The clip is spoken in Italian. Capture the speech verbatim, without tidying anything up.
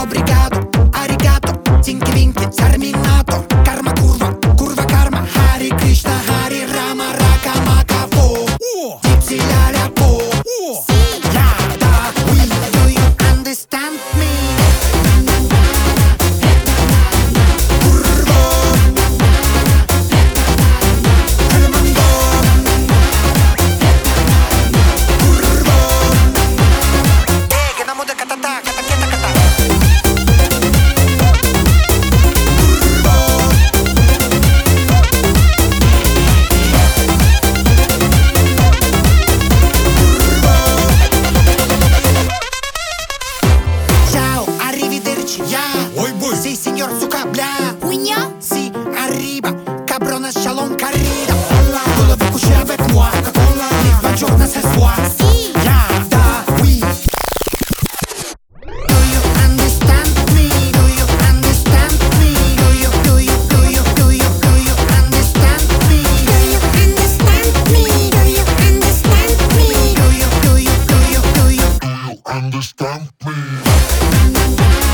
Obrigado, arigato, zinchi vinchi, terminato. Karma curva, curva karma. Hare Krishna, Hare Rama, Raka Maka Po. Gypsy Lala Po. Yada, we, do you understand me? Sì, signor Zucca, bla. Quigna? Sì, arriva. Cabrona, shalom, carrida. Volevo coucher avec moi. Live ma giornata ce soir. Sì. Yada, oui. Do you understand me? Do you understand me? Do you, do you, do you, do you, do you understand me? Do you understand me? Do you understand me? Do you, do you, do you, do you Do you understand me?